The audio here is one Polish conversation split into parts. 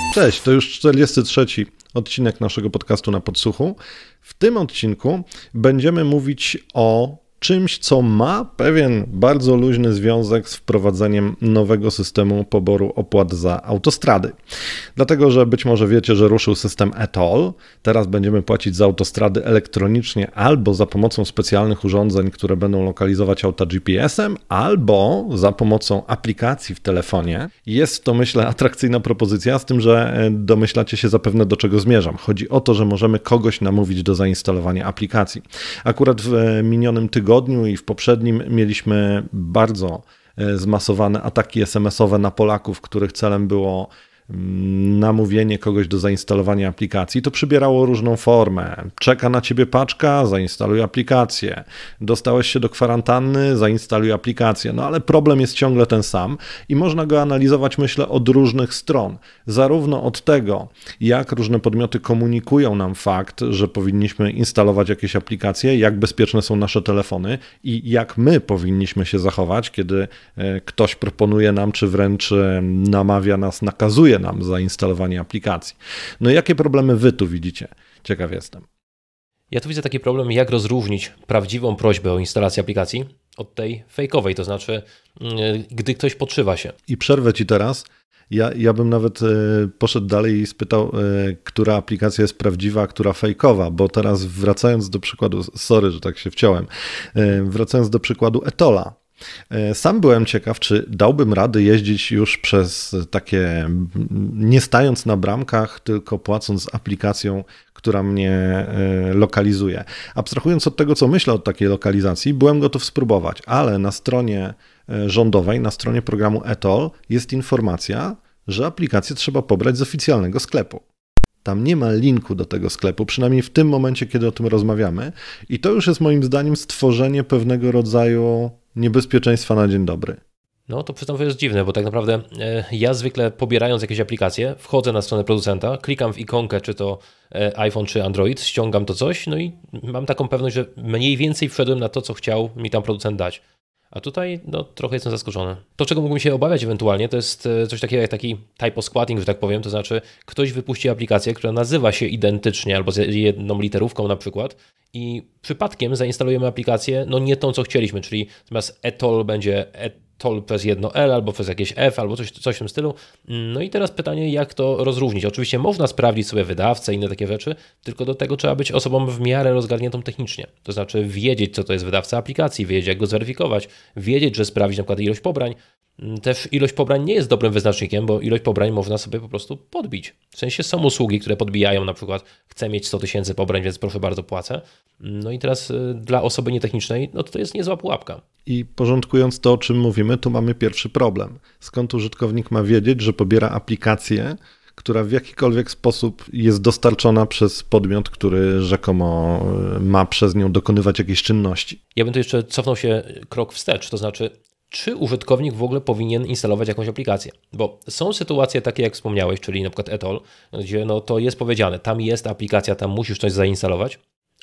Cześć, to już 43. odcinek naszego podcastu Na Podsłuchu. W tym odcinku będziemy mówić o czymś, co ma pewien bardzo luźny związek z wprowadzeniem nowego systemu poboru opłat za autostrady. Dlatego, że być może wiecie, że ruszył system e-toll. Teraz będziemy płacić za autostrady elektronicznie albo za pomocą specjalnych urządzeń, które będą lokalizować auta GPS-em, albo za pomocą aplikacji w telefonie. Jest to, myślę, atrakcyjna propozycja, z tym, że domyślacie się zapewne, do czego zmierzam. Chodzi o to, że możemy kogoś namówić do zainstalowania aplikacji. Akurat w minionym tygodniu i w poprzednim mieliśmy bardzo zmasowane ataki SMS-owe na Polaków, których celem było namówienie kogoś do zainstalowania aplikacji. To przybierało różną formę. Czeka na ciebie paczka, zainstaluj aplikację. Dostałeś się do kwarantanny, zainstaluj aplikację. No ale problem jest ciągle ten sam i można go analizować, myślę, od różnych stron. Zarówno od tego, jak różne podmioty komunikują nam fakt, że powinniśmy instalować jakieś aplikacje, jak bezpieczne są nasze telefony i jak my powinniśmy się zachować, kiedy ktoś proponuje nam, czy wręcz namawia nas, nakazuje nam zainstalowanie aplikacji. No jakie problemy wy tu widzicie? Ciekaw jestem. Ja tu widzę taki problem, jak rozróżnić prawdziwą prośbę o instalację aplikacji od tej fejkowej, to znaczy gdy ktoś podszywa się. I przerwę ci teraz. Ja bym nawet poszedł dalej i spytał, która aplikacja jest prawdziwa, a która fejkowa, bo teraz wracając do przykładu, sorry, że tak się wciąłem, wracając do przykładu e-tolla. Sam byłem ciekaw, czy dałbym radę jeździć już przez takie, nie stając na bramkach, tylko płacąc aplikacją, która mnie lokalizuje. Abstrahując od tego, co myślę o takiej lokalizacji, byłem gotów spróbować, ale na stronie rządowej, na stronie programu e-toll jest informacja, że aplikację trzeba pobrać z oficjalnego sklepu. Tam nie ma linku do tego sklepu, przynajmniej w tym momencie, kiedy o tym rozmawiamy, i to już jest moim zdaniem stworzenie pewnego rodzaju niebezpieczeństwa na dzień dobry. No to przyznam, że jest dziwne, bo tak naprawdę ja zwykle pobierając jakieś aplikacje, wchodzę na stronę producenta, klikam w ikonkę, czy to iPhone, czy Android, ściągam to coś, no i mam taką pewność, że mniej więcej wszedłem na to, co chciał mi tam producent dać. A tutaj no, trochę jestem zaskoczony. To, czego mógłbym się obawiać ewentualnie, to jest coś takiego jak taki typo-squatting, że tak powiem, to znaczy ktoś wypuści aplikację, która nazywa się identycznie albo z jedną literówką na przykład i przypadkiem zainstalujemy aplikację, no nie tą, co chcieliśmy, czyli zamiast e-toll będzie e-toll przez jedno L albo przez jakieś F albo coś w tym stylu. No i teraz pytanie, jak to rozróżnić? Oczywiście można sprawdzić sobie wydawcę i inne takie rzeczy, tylko do tego trzeba być osobą w miarę rozgarniętą technicznie. To znaczy wiedzieć, co to jest wydawca aplikacji, wiedzieć, jak go zweryfikować, wiedzieć, że sprawdzić na przykład ilość pobrań. Też ilość pobrań nie jest dobrym wyznacznikiem, bo ilość pobrań można sobie po prostu podbić. W sensie są usługi, które podbijają, na przykład chcę mieć 100 000 pobrań, więc proszę bardzo płacę. No i teraz dla osoby nietechnicznej, no to jest niezła pułapka. I porządkując to, o czym mówimy, tu mamy pierwszy problem. Skąd użytkownik ma wiedzieć, że pobiera aplikację, która w jakikolwiek sposób jest dostarczona przez podmiot, który rzekomo ma przez nią dokonywać jakiejś czynności? Ja bym tu jeszcze cofnął się krok wstecz, to znaczy czy użytkownik w ogóle powinien instalować jakąś aplikację? Bo są sytuacje takie, jak wspomniałeś, czyli na przykład e-toll, gdzie no to jest powiedziane, tam jest aplikacja, tam musisz coś zainstalować, a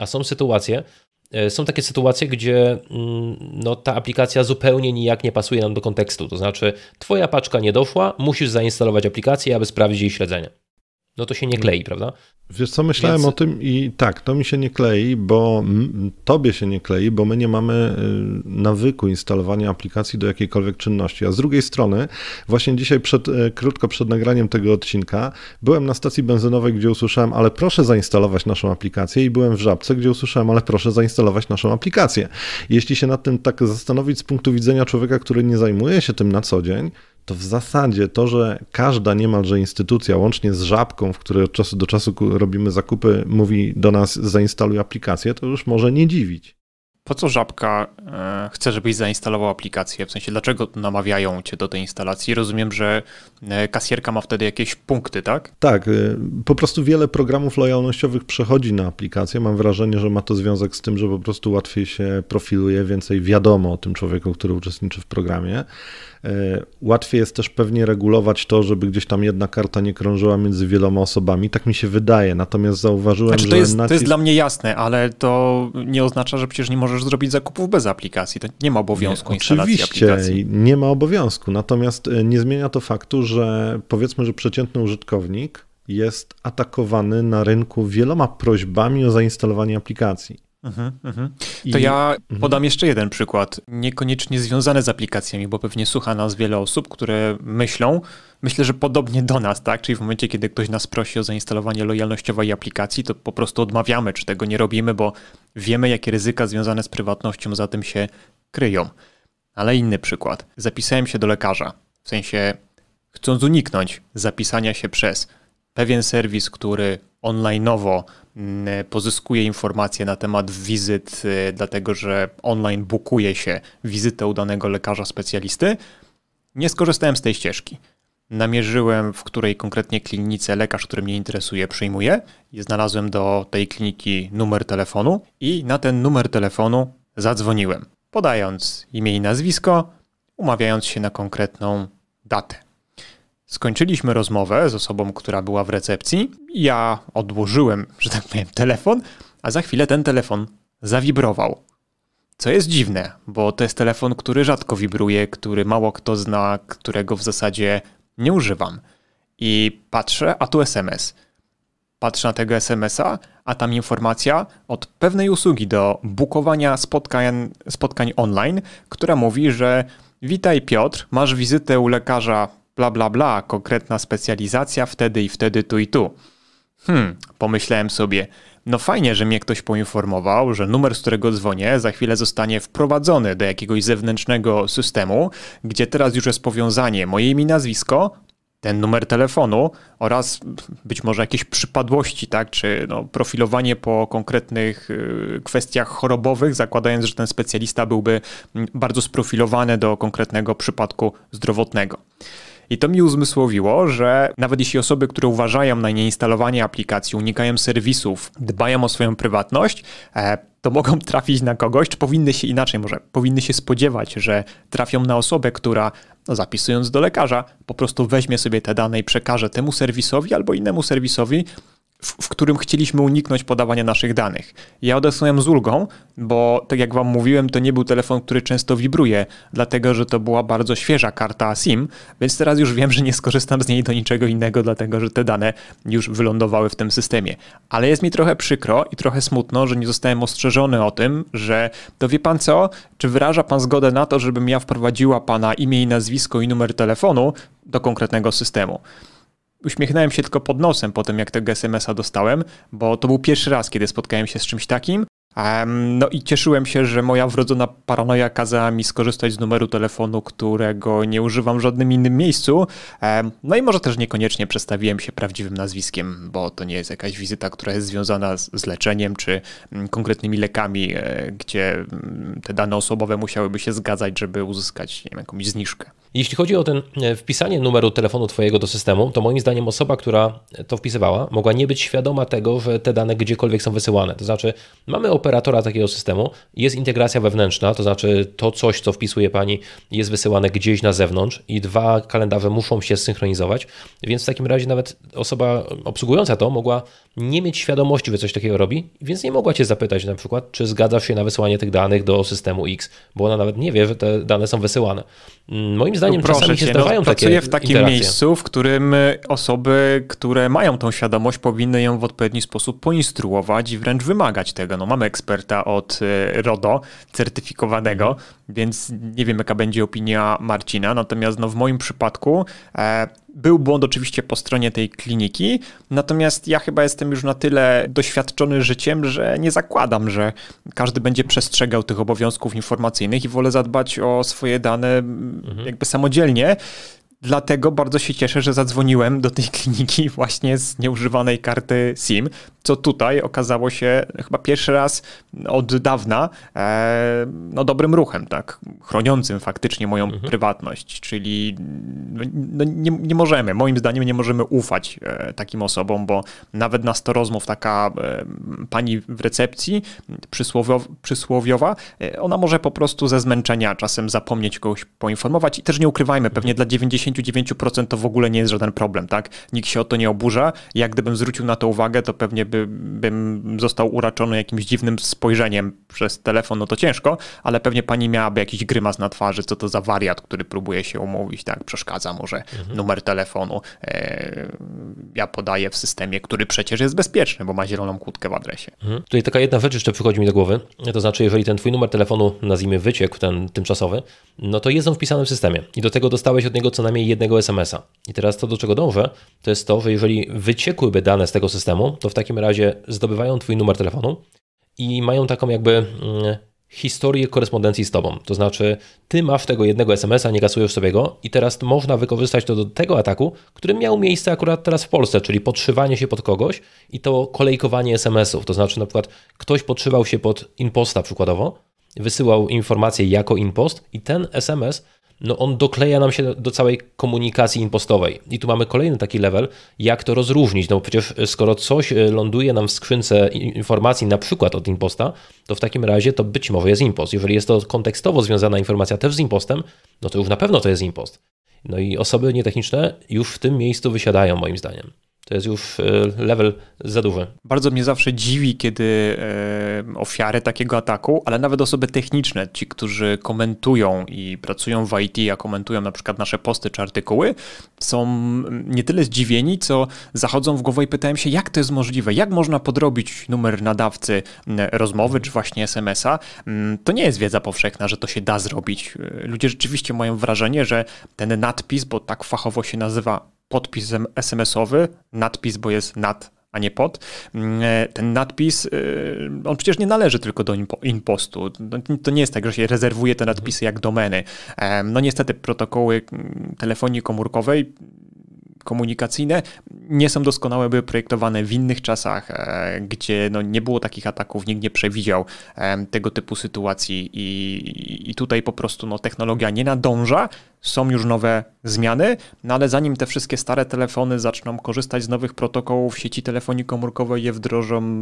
są takie sytuacje, gdzie no, ta aplikacja zupełnie nijak nie pasuje nam do kontekstu, to znaczy twoja paczka nie doszła, musisz zainstalować aplikację, aby sprawdzić jej śledzenie. No to się nie klei, prawda? Wiesz co, myślałem o tym i tak, to mi się nie klei, bo tobie się nie klei, bo my nie mamy nawyku instalowania aplikacji do jakiejkolwiek czynności. A z drugiej strony, właśnie dzisiaj krótko przed nagraniem tego odcinka, byłem na stacji benzynowej, gdzie usłyszałem, ale proszę zainstalować naszą aplikację, i byłem w Żabce, gdzie usłyszałem, ale proszę zainstalować naszą aplikację. Jeśli się nad tym tak zastanowić z punktu widzenia człowieka, który nie zajmuje się tym na co dzień, to w zasadzie to, że każda niemalże instytucja, łącznie z Żabką, w której od czasu do czasu robimy zakupy, mówi do nas zainstaluj aplikację, to już może nie dziwić. Po co Żabka chce, żebyś zainstalował aplikację? W sensie, dlaczego namawiają cię do tej instalacji? Rozumiem, że kasjerka ma wtedy jakieś punkty, tak? Tak, po prostu wiele programów lojalnościowych przechodzi na aplikację. Mam wrażenie, że ma to związek z tym, że po prostu łatwiej się profiluje, więcej wiadomo o tym człowieku, który uczestniczy w programie. Łatwiej jest też pewnie regulować to, żeby gdzieś tam jedna karta nie krążyła między wieloma osobami. Tak mi się wydaje, natomiast zauważyłem, znaczy, to jest dla mnie jasne, ale to nie oznacza, że przecież nie możesz możesz zrobić zakupów bez aplikacji. To nie ma obowiązku instalacji aplikacji. Oczywiście, nie ma obowiązku, natomiast nie zmienia to faktu, że powiedzmy, że przeciętny użytkownik jest atakowany na rynku wieloma prośbami o zainstalowanie aplikacji. To ja podam jeszcze jeden przykład, niekoniecznie związany z aplikacjami, bo pewnie słucha nas wiele osób, które myślę, że podobnie do nas, tak? Czyli w momencie, kiedy ktoś nas prosi o zainstalowanie lojalnościowej aplikacji, to po prostu odmawiamy, czy tego nie robimy, bo wiemy, jakie ryzyka związane z prywatnością za tym się kryją. Ale inny przykład. Zapisałem się do lekarza, w sensie chcąc uniknąć zapisania się przez pewien serwis, który online'owo pozyskuje informacje na temat wizyt, dlatego że online bookuje się wizytę u danego lekarza specjalisty, nie skorzystałem z tej ścieżki. Namierzyłem, w której konkretnie klinice lekarz, który mnie interesuje, przyjmuje i znalazłem do tej kliniki numer telefonu i na ten numer telefonu zadzwoniłem, podając imię i nazwisko, umawiając się na konkretną datę. Skończyliśmy rozmowę z osobą, która była w recepcji. Ja odłożyłem, że tak powiem, telefon, a za chwilę ten telefon zawibrował. Co jest dziwne, bo to jest telefon, który rzadko wibruje, który mało kto zna, którego w zasadzie nie używam. I patrzę, a tu SMS. Patrzę na tego SMS-a, a tam informacja od pewnej usługi do bookowania spotkań online, która mówi, że witaj Piotr, masz wizytę u lekarza bla bla bla, konkretna specjalizacja wtedy i wtedy, tu i tu. Pomyślałem sobie, no fajnie, że mnie ktoś poinformował, że numer, z którego dzwonię, za chwilę zostanie wprowadzony do jakiegoś zewnętrznego systemu, gdzie teraz już jest powiązanie moje imię i nazwisko, ten numer telefonu oraz być może jakieś przypadłości, tak, czy profilowanie po konkretnych kwestiach chorobowych, zakładając, że ten specjalista byłby bardzo sprofilowany do konkretnego przypadku zdrowotnego. I to mi uzmysłowiło, że nawet jeśli osoby, które uważają na nieinstalowanie aplikacji, unikają serwisów, dbają o swoją prywatność, to mogą trafić na kogoś, czy powinny się inaczej, może powinny się spodziewać, że trafią na osobę, która zapisując do lekarza, po prostu weźmie sobie te dane i przekaże temu serwisowi albo innemu serwisowi, w którym chcieliśmy uniknąć podawania naszych danych. Ja odesłałem z ulgą, bo tak jak wam mówiłem, to nie był telefon, który często wibruje, dlatego że to była bardzo świeża karta SIM, więc teraz już wiem, że nie skorzystam z niej do niczego innego, dlatego że te dane już wylądowały w tym systemie. Ale jest mi trochę przykro i trochę smutno, że nie zostałem ostrzeżony o tym, że to wie pan co, czy wyraża pan zgodę na to, żebym ja wprowadziła pana imię i nazwisko i numer telefonu do konkretnego systemu. Uśmiechnąłem się tylko pod nosem po tym, jak tego SMS-a dostałem, bo to był pierwszy raz, kiedy spotkałem się z czymś takim. No i cieszyłem się, że moja wrodzona paranoja kazała mi skorzystać z numeru telefonu, którego nie używam w żadnym innym miejscu. No i może też niekoniecznie przedstawiłem się prawdziwym nazwiskiem, bo to nie jest jakaś wizyta, która jest związana z leczeniem czy konkretnymi lekami, gdzie te dane osobowe musiałyby się zgadzać, żeby uzyskać, nie wiem, jakąś zniżkę. Jeśli chodzi o ten wpisanie numeru telefonu twojego do systemu, to moim zdaniem osoba, która to wpisywała, mogła nie być świadoma tego, że te dane gdziekolwiek są wysyłane. To znaczy mamy operatora takiego systemu, jest integracja wewnętrzna, to znaczy to coś, co wpisuje pani, jest wysyłane gdzieś na zewnątrz i dwa kalendarze muszą się zsynchronizować, więc w takim razie nawet osoba obsługująca to mogła nie mieć świadomości, że coś takiego robi, więc nie mogła cię zapytać na przykład, czy zgadzasz się na wysyłanie tych danych do systemu X, bo ona nawet nie wie, że te dane są wysyłane. Moim zdaniem czasami się zdarzają takie pracuję w takim interakcje. miejscu, w którym osoby, które mają tą świadomość, powinny ją w odpowiedni sposób poinstruować i wręcz wymagać tego. No, mamy eksperta od RODO, certyfikowanego, więc nie wiem, jaka będzie opinia Marcina, natomiast w moim przypadku był błąd oczywiście po stronie tej kliniki, natomiast ja chyba jestem już na tyle doświadczony życiem, że nie zakładam, że każdy będzie przestrzegał tych obowiązków informacyjnych i wolę zadbać o swoje dane jakby samodzielnie. Dlatego bardzo się cieszę, że zadzwoniłem do tej kliniki właśnie z nieużywanej karty SIM, co tutaj okazało się chyba pierwszy raz od dawna dobrym ruchem, tak, chroniącym faktycznie moją prywatność, czyli nie możemy, moim zdaniem nie możemy ufać takim osobom, bo nawet na 100 rozmów taka pani w recepcji przysłowiowa, ona może po prostu ze zmęczenia czasem zapomnieć kogoś poinformować i też nie ukrywajmy, pewnie dla 99% to w ogóle nie jest żaden problem, tak? Nikt się o to nie oburza. Jak gdybym zwrócił na to uwagę, to pewnie by gdybym został uraczony jakimś dziwnym spojrzeniem przez telefon, no to ciężko, ale pewnie pani miałaby jakiś grymas na twarzy, co to za wariat, który próbuje się umówić, tak, przeszkadza może numer telefonu. Ja podaję w systemie, który przecież jest bezpieczny, bo ma zieloną kłódkę w adresie. Tutaj taka jedna rzecz jeszcze przychodzi mi do głowy, to znaczy jeżeli ten twój numer telefonu, nazwijmy wyciekł, ten tymczasowy, no to jest on wpisany w systemie i do tego dostałeś od niego co najmniej jednego SMS-a. I teraz to, do czego dążę, to jest to, że jeżeli wyciekłyby dane z tego systemu, to w takim razie zdobywają twój numer telefonu i mają taką jakby historię korespondencji z tobą. To znaczy ty masz tego jednego SMS-a, nie kasujesz sobie go i teraz można wykorzystać to do tego ataku, który miał miejsce akurat teraz w Polsce, czyli podszywanie się pod kogoś i to kolejkowanie SMS-ów. To znaczy na przykład ktoś podszywał się pod imposta przykładowo, wysyłał informację jako impost i ten SMS, no on dokleja nam się do całej komunikacji impostowej. I tu mamy kolejny taki level, jak to rozróżnić. No bo przecież skoro coś ląduje nam w skrzynce informacji na przykład od imposta, to w takim razie to być może jest impost. Jeżeli jest to kontekstowo związana informacja też z impostem, no to już na pewno to jest impost. No i osoby nietechniczne już w tym miejscu wysiadają moim zdaniem. To jest już level za duży. Bardzo mnie zawsze dziwi, kiedy ofiary takiego ataku, ale nawet osoby techniczne, ci, którzy komentują i pracują w IT, a komentują na przykład nasze posty czy artykuły, są nie tyle zdziwieni, co zachodzą w głowę i pytają się, jak to jest możliwe, jak można podrobić numer nadawcy rozmowy czy właśnie SMS-a. To nie jest wiedza powszechna, że to się da zrobić. Ludzie rzeczywiście mają wrażenie, że ten nadpis, bo tak fachowo się nazywa podpis SMS-owy, nadpis, bo jest nad, a nie pod. Ten nadpis, on przecież nie należy tylko do impostu. To nie jest tak, że się rezerwuje te nadpisy jak domeny. No niestety protokoły telefonii komórkowej komunikacyjne nie są doskonałe, były projektowane w innych czasach, gdzie no nie było takich ataków, nikt nie przewidział tego typu sytuacji i tutaj po prostu no, technologia nie nadąża, są już nowe zmiany, no ale zanim te wszystkie stare telefony zaczną korzystać z nowych protokołów sieci telefonii komórkowej, je wdrożą,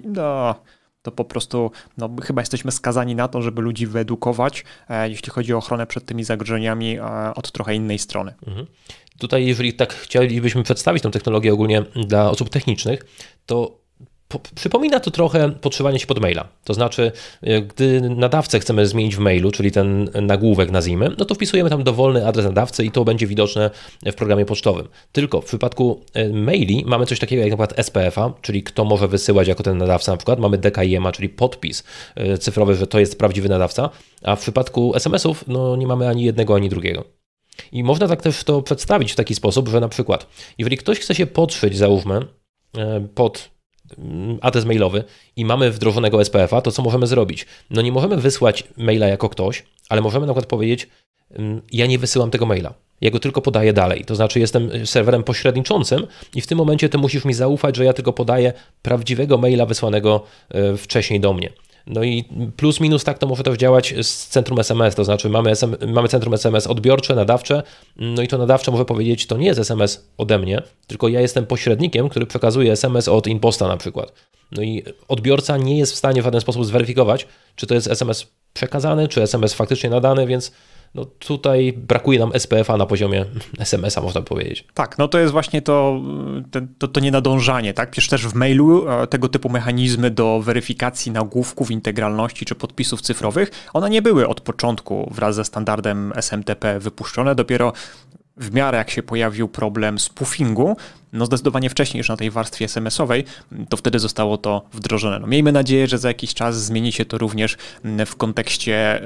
to po prostu no, chyba jesteśmy skazani na to, żeby ludzi wyedukować, jeśli chodzi o ochronę przed tymi zagrożeniami od trochę innej strony. Tutaj, jeżeli tak chcielibyśmy przedstawić tę technologię ogólnie dla osób technicznych, to przypomina to trochę podszywanie się pod maila. To znaczy, gdy nadawcę chcemy zmienić w mailu, czyli ten nagłówek nazwijmy, no to wpisujemy tam dowolny adres nadawcy i to będzie widoczne w programie pocztowym. Tylko w przypadku maili mamy coś takiego jak na przykład SPF-a, czyli kto może wysyłać jako ten nadawca na przykład. Mamy DKIM-a, czyli podpis cyfrowy, że to jest prawdziwy nadawca, a w przypadku SMS-ów no nie mamy ani jednego, ani drugiego. I można tak też to przedstawić w taki sposób, że na przykład, jeżeli ktoś chce się podszyć, załóżmy, pod adres mailowy i mamy wdrożonego SPF-a, to co możemy zrobić? No nie możemy wysłać maila jako ktoś, ale możemy na przykład powiedzieć, ja nie wysyłam tego maila, ja go tylko podaję dalej. To znaczy jestem serwerem pośredniczącym i w tym momencie ty musisz mi zaufać, że ja tylko podaję prawdziwego maila wysłanego wcześniej do mnie. No i plus minus tak to może też działać z centrum SMS, to znaczy mamy centrum SMS odbiorcze, nadawcze, no i to nadawcze może powiedzieć, to nie jest SMS ode mnie, tylko ja jestem pośrednikiem, który przekazuje SMS od imposta na przykład. No i odbiorca nie jest w stanie w żaden sposób zweryfikować, czy to jest SMS przekazany, czy SMS faktycznie nadany, więc no tutaj brakuje nam SPF-a na poziomie SMS-a, można powiedzieć. Tak, no to jest właśnie to nienadążanie, tak? Przecież też w mailu tego typu mechanizmy do weryfikacji nagłówków, integralności czy podpisów cyfrowych, one nie były od początku wraz ze standardem SMTP wypuszczone, dopiero w miarę jak się pojawił problem spoofingu, no zdecydowanie wcześniej niż na tej warstwie SMS-owej, to wtedy zostało to wdrożone. No miejmy nadzieję, że za jakiś czas zmieni się to również w kontekście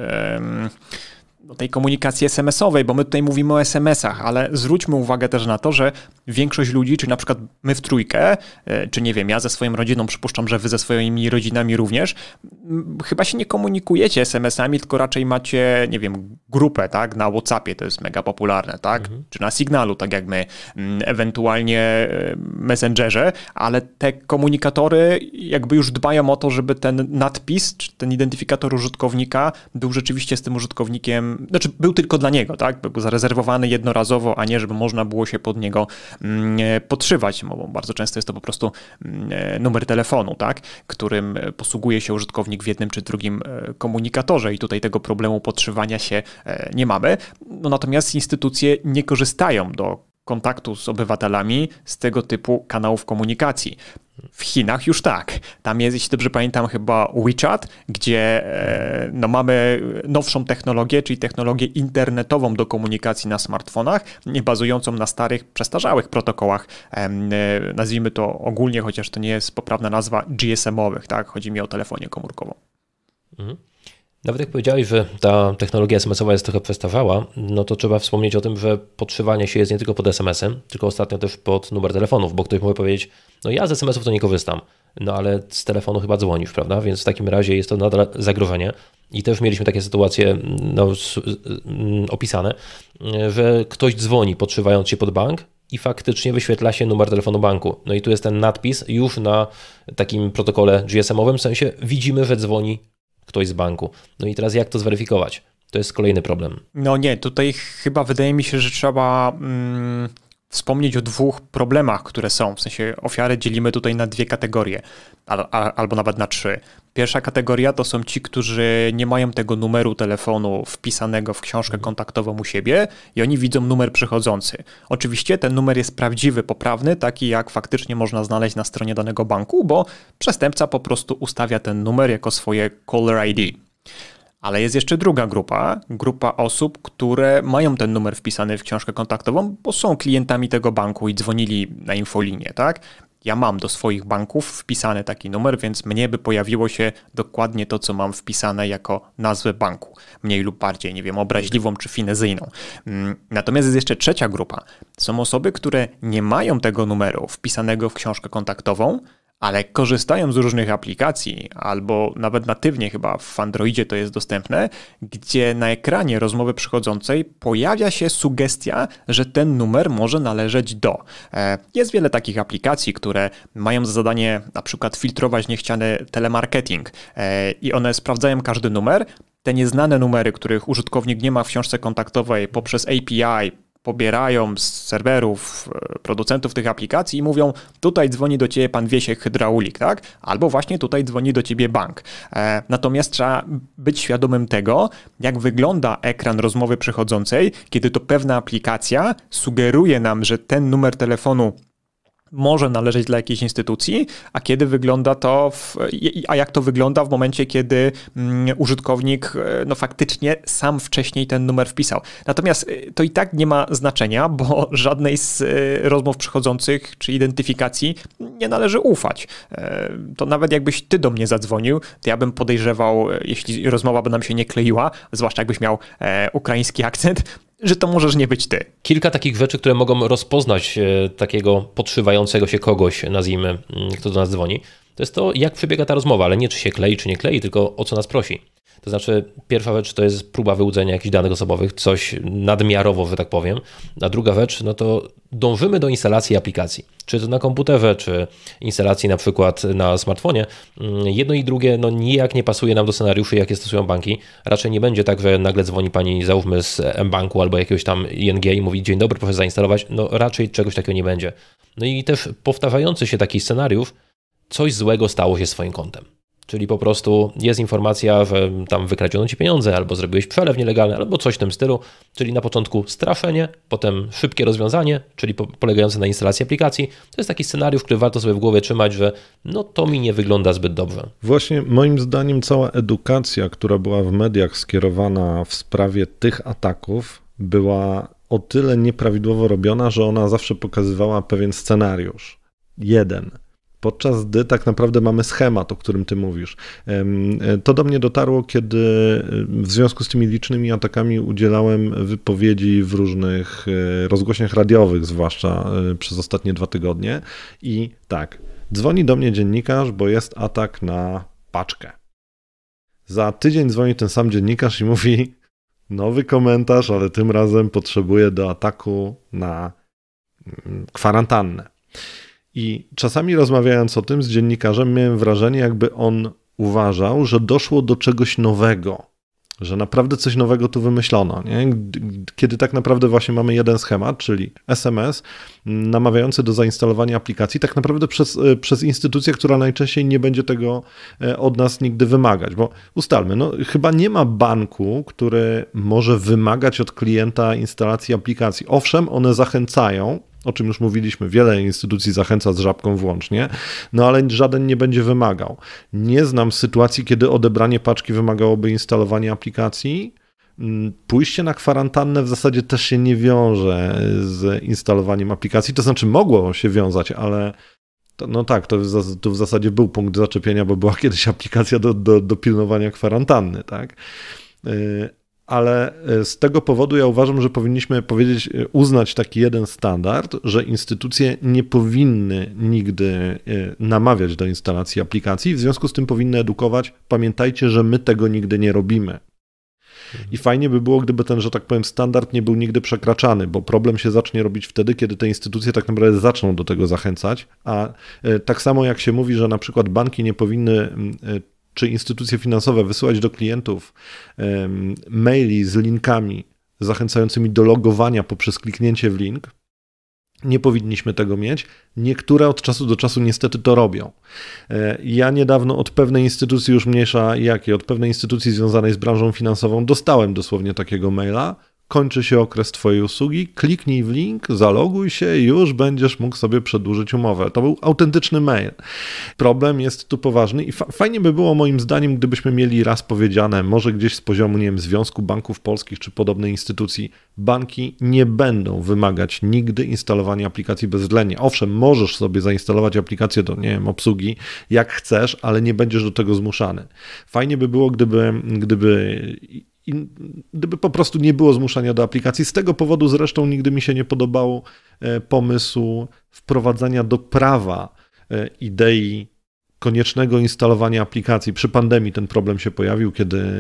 tej komunikacji SMS-owej, bo my tutaj mówimy o SMS-ach, ale zwróćmy uwagę też na to, że większość ludzi, czy na przykład my w trójkę, czy nie wiem, ja ze swoją rodziną, przypuszczam, że wy ze swoimi rodzinami również, chyba się nie komunikujecie SMS-ami, tylko raczej macie, nie wiem, grupę, tak, na WhatsAppie, to jest mega popularne, tak, czy na Signalu, tak jak my, ewentualnie Messengerze, ale te komunikatory jakby już dbają o to, żeby ten nadpis, czy ten identyfikator użytkownika był rzeczywiście z tym użytkownikiem, znaczy był tylko dla niego, tak? Był zarezerwowany jednorazowo, a nie żeby można było się pod niego podszywać, bo bardzo często jest to po prostu numer telefonu, tak? Którym posługuje się użytkownik w jednym czy drugim komunikatorze i tutaj tego problemu podszywania się nie mamy. No natomiast instytucje nie korzystają do kontaktu z obywatelami z tego typu kanałów komunikacji. W Chinach już tak. Tam jest, jeśli dobrze pamiętam, chyba WeChat, gdzie no, mamy nowszą technologię, czyli technologię internetową do komunikacji na smartfonach, nie bazującą na starych, przestarzałych protokołach, nazwijmy to ogólnie, chociaż to nie jest poprawna nazwa, GSM-owych, tak? Chodzi mi o telefonię komórkową. Nawet jak powiedziałeś, że ta technologia SMS-owa jest trochę przestarzała, no to trzeba wspomnieć o tym, że podszywanie się jest nie tylko pod SMS-em, tylko ostatnio też pod numer telefonów, bo ktoś może powiedzieć, no ja z SMS-ów to nie korzystam, no ale z telefonu chyba dzwonisz, prawda? Więc w takim razie jest to nadal zagrożenie. I też mieliśmy takie sytuacje opisane, że ktoś dzwoni podszywając się pod bank i faktycznie wyświetla się numer telefonu banku. No i tu jest ten nadpis już na takim protokole GSM-owym, w sensie widzimy, że dzwoni ktoś z banku. No i teraz jak to zweryfikować? To jest kolejny problem. No nie, tutaj chyba wydaje mi się, że trzeba wspomnieć o dwóch problemach, które są. W sensie ofiary dzielimy tutaj na dwie kategorie, albo nawet na trzy. Pierwsza kategoria to są ci, którzy nie mają tego numeru telefonu wpisanego w książkę kontaktową u siebie i oni widzą numer przychodzący. Oczywiście ten numer jest prawdziwy, poprawny, taki jak faktycznie można znaleźć na stronie danego banku, bo przestępca po prostu ustawia ten numer jako swoje caller ID. Ale jest jeszcze druga grupa osób, które mają ten numer wpisany w książkę kontaktową, bo są klientami tego banku i dzwonili na infolinię, tak? Ja mam do swoich banków wpisany taki numer, więc mnie by pojawiło się dokładnie to, co mam wpisane jako nazwę banku. Mniej lub bardziej, nie wiem, obraźliwą czy finezyjną. Natomiast jest jeszcze trzecia grupa. Są osoby, które nie mają tego numeru wpisanego w książkę kontaktową, ale korzystają z różnych aplikacji, albo nawet natywnie chyba w Androidzie to jest dostępne, gdzie na ekranie rozmowy przychodzącej pojawia się sugestia, że ten numer może należeć do. Jest wiele takich aplikacji, które mają za zadanie na przykład filtrować niechciany telemarketing i one sprawdzają każdy numer. Te nieznane numery, których użytkownik nie ma w książce kontaktowej, poprzez API pobierają z serwerów producentów tych aplikacji i mówią, tutaj dzwoni do ciebie pan Wiesiek hydraulik, tak? Albo właśnie tutaj dzwoni do ciebie bank. Natomiast trzeba być świadomym tego, jak wygląda ekran rozmowy przychodzącej, kiedy to pewna aplikacja sugeruje nam, że ten numer telefonu może należeć dla jakiejś instytucji, a kiedy wygląda to, a jak to wygląda w momencie, kiedy użytkownik no faktycznie sam wcześniej ten numer wpisał. Natomiast to i tak nie ma znaczenia, bo żadnej z rozmów przychodzących czy identyfikacji nie należy ufać. To nawet jakbyś ty do mnie zadzwonił, to ja bym podejrzewał, jeśli rozmowa by nam się nie kleiła, zwłaszcza jakbyś miał ukraiński akcent, że to możesz nie być ty. Kilka takich rzeczy, które mogą rozpoznać takiego podszywającego się kogoś, nazwijmy, kto do nas dzwoni, to jest to, jak przebiega ta rozmowa, ale nie czy się klei, czy nie klei, tylko o co nas prosi. To znaczy, pierwsza rzecz to jest próba wyłudzenia jakichś danych osobowych, coś nadmiarowo, że tak powiem. A druga rzecz, no to dążymy do instalacji aplikacji. Czy to na komputerze, czy instalacji na przykład na smartfonie. Jedno i drugie no nijak nie pasuje nam do scenariuszy, jakie stosują banki. Raczej nie będzie tak, że nagle dzwoni pani, załóżmy z mBanku albo jakiegoś tam ING i mówi, dzień dobry, proszę zainstalować. No raczej czegoś takiego nie będzie. No i też powtarzający się taki scenariusz, coś złego stało się swoim kontem. Czyli po prostu jest informacja, że tam wykradziono ci pieniądze, albo zrobiłeś przelew nielegalny, albo coś w tym stylu. Czyli na początku straszenie, potem szybkie rozwiązanie, czyli polegające na instalacji aplikacji. To jest taki scenariusz, który warto sobie w głowie trzymać, że no to mi nie wygląda zbyt dobrze. Właśnie moim zdaniem cała edukacja, która była w mediach skierowana w sprawie tych ataków, była o tyle nieprawidłowo robiona, że ona zawsze pokazywała pewien scenariusz. Jeden. Podczas gdy tak naprawdę mamy schemat, o którym ty mówisz. To do mnie dotarło, kiedy w związku z tymi licznymi atakami udzielałem wypowiedzi w różnych rozgłośniach radiowych, zwłaszcza przez ostatnie 2 tygodnie. I tak, dzwoni do mnie dziennikarz, bo jest atak na paczkę. Za tydzień dzwoni ten sam dziennikarz i mówi, nowy komentarz, ale tym razem potrzebuję do ataku na kwarantannę. I czasami rozmawiając o tym z dziennikarzem miałem wrażenie, jakby on uważał, że doszło do czegoś nowego, że naprawdę coś nowego tu wymyślono, nie? Kiedy tak naprawdę właśnie mamy jeden schemat, czyli SMS namawiający do zainstalowania aplikacji, tak naprawdę przez instytucję, która najczęściej nie będzie tego od nas nigdy wymagać, bo ustalmy, no chyba nie ma banku, który może wymagać od klienta instalacji aplikacji. Owszem, one zachęcają, o czym już mówiliśmy, wiele instytucji zachęca z żabką włącznie, no ale żaden nie będzie wymagał. Nie znam sytuacji, kiedy odebranie paczki wymagałoby instalowania aplikacji. Pójście na kwarantannę w zasadzie też się nie wiąże z instalowaniem aplikacji, to znaczy mogło się wiązać, ale no tak, to w zasadzie był punkt zaczepienia, bo była kiedyś aplikacja do pilnowania kwarantanny, tak? Ale z tego powodu ja uważam, że powinniśmy uznać taki jeden standard, że instytucje nie powinny nigdy namawiać do instalacji aplikacji, w związku z tym powinny edukować. Pamiętajcie, że my tego nigdy nie robimy. I fajnie by było, gdyby ten, że tak powiem, standard nie był nigdy przekraczany, bo problem się zacznie robić wtedy, kiedy te instytucje tak naprawdę zaczną do tego zachęcać, a tak samo jak się mówi, że na przykład banki nie powinny czy instytucje finansowe wysyłać do klientów maili z linkami zachęcającymi do logowania poprzez kliknięcie w link. Nie powinniśmy tego mieć. Niektóre od czasu do czasu niestety to robią. Ja niedawno od pewnej instytucji, już mniejsza jakiej, od pewnej instytucji związanej z branżą finansową dostałem dosłownie takiego maila. Kończy się okres twojej usługi, kliknij w link, zaloguj się i już będziesz mógł sobie przedłużyć umowę. To był autentyczny mail. Problem jest tu poważny i fajnie by było moim zdaniem, gdybyśmy mieli raz powiedziane, może gdzieś z poziomu, nie wiem, Związku Banków Polskich czy podobnej instytucji, banki nie będą wymagać nigdy instalowania aplikacji bezwzględnie. Owszem, możesz sobie zainstalować aplikację do, nie wiem, obsługi jak chcesz, ale nie będziesz do tego zmuszany. Fajnie by było, gdyby po prostu nie było zmuszania do aplikacji. Z tego powodu zresztą nigdy mi się nie podobał pomysł wprowadzania do prawa idei koniecznego instalowania aplikacji. Przy pandemii ten problem się pojawił,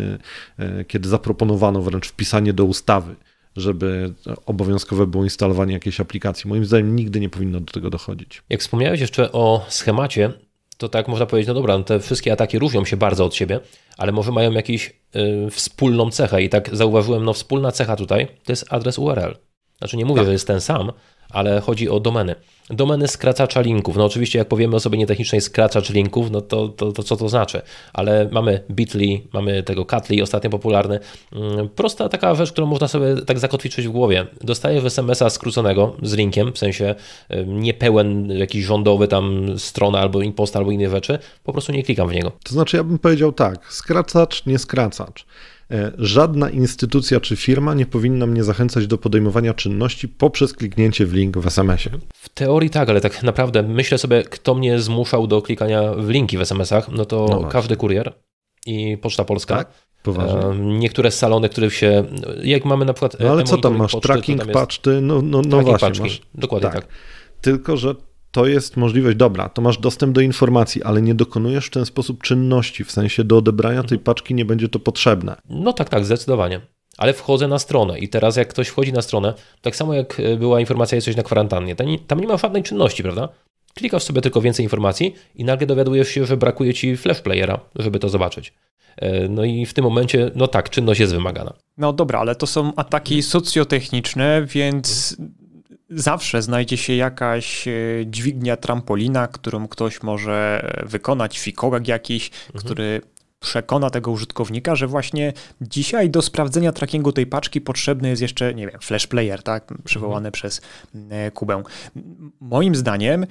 kiedy zaproponowano wręcz wpisanie do ustawy, żeby obowiązkowe było instalowanie jakiejś aplikacji. Moim zdaniem nigdy nie powinno do tego dochodzić. Jak wspomniałeś jeszcze o schemacie, to tak można powiedzieć, no dobra, no te wszystkie ataki różnią się bardzo od siebie, ale może mają jakąś wspólną cechę i tak zauważyłem, no wspólna cecha tutaj to jest adres URL. Znaczy nie mówię, że jest ten sam, ale chodzi o domeny. Domeny skracacza linków. No oczywiście jak powiemy osobie nietechnicznej skracacz linków, no to co to znaczy? Ale mamy Bitly, mamy tego Catly, ostatnio popularny. Prosta taka rzecz, którą można sobie tak zakotwiczyć w głowie. Dostaję SMS-a skróconego z linkiem, w sensie niepełen jakiś rządowy tam strona albo impost albo inne rzeczy, po prostu nie klikam w niego. To znaczy ja bym powiedział tak, skracacz, nie skracacz. Żadna instytucja czy firma nie powinna mnie zachęcać do podejmowania czynności poprzez kliknięcie w link w SMS-ie. W teorii tak, ale tak naprawdę myślę sobie, kto mnie zmuszał do klikania w linki w SMS-ach, no to każdy kurier i Poczta Polska. Tak? Poważnie. Niektóre salony, których się, jak mamy na przykład... No ale co tam masz? Poczty, tracking paczty? No właśnie. Paczki. Masz. Dokładnie tak. Tylko, że to jest możliwość, dobra, to masz dostęp do informacji, ale nie dokonujesz w ten sposób czynności, w sensie do odebrania tej paczki nie będzie to potrzebne. No tak, zdecydowanie. Ale wchodzę na stronę i teraz jak ktoś wchodzi na stronę, tak samo jak była informacja, jest coś na kwarantannie, tam nie ma żadnej czynności, prawda? Klikasz sobie tylko więcej informacji i nagle dowiadujesz się, że brakuje ci flash playera, żeby to zobaczyć. No i w tym momencie, no tak, czynność jest wymagana. No dobra, ale to są ataki socjotechniczne, więc... Zawsze znajdzie się jakaś dźwignia, trampolina, którą ktoś może wykonać, fikołek jakiś, który przekona tego użytkownika, że właśnie dzisiaj do sprawdzenia trackingu tej paczki potrzebny jest jeszcze, nie wiem, flash player, tak, przywołany przez Kubę. Moim zdaniem,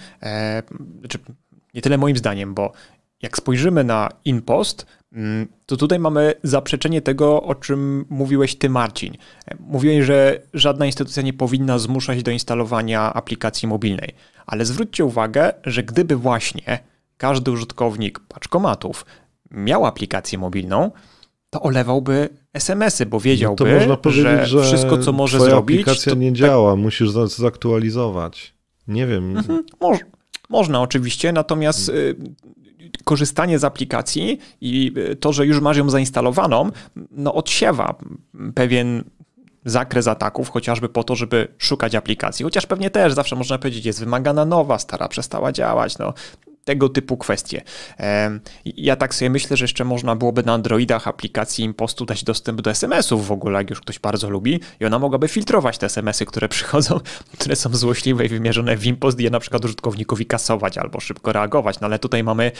nie tyle moim zdaniem, bo jak spojrzymy na InPost, to tutaj mamy zaprzeczenie tego, o czym mówiłeś ty, Marcin. Mówiłeś, że żadna instytucja nie powinna zmuszać do instalowania aplikacji mobilnej. Ale zwróćcie uwagę, że gdyby właśnie każdy użytkownik paczkomatów miał aplikację mobilną, to olewałby SMS-y, bo wiedziałby, no to można powiedzieć, że wszystko, co może twoja zrobić... aplikacja nie działa, musisz zaktualizować. Nie wiem. Można oczywiście, natomiast... korzystanie z aplikacji i to, że już masz ją zainstalowaną, no odsiewa pewien zakres ataków, chociażby po to, żeby szukać aplikacji. Chociaż pewnie też zawsze można powiedzieć, jest wymagana nowa, stara przestała działać. No, tego typu kwestie. Ja tak sobie myślę, że jeszcze można byłoby na Androidach aplikacji Impostu dać dostęp do SMS-ów w ogóle, jak już ktoś bardzo lubi i ona mogłaby filtrować te SMS-y, które przychodzą, które są złośliwe i wymierzone w Impost i je na przykład użytkownikowi kasować albo szybko reagować. No ale tutaj mamy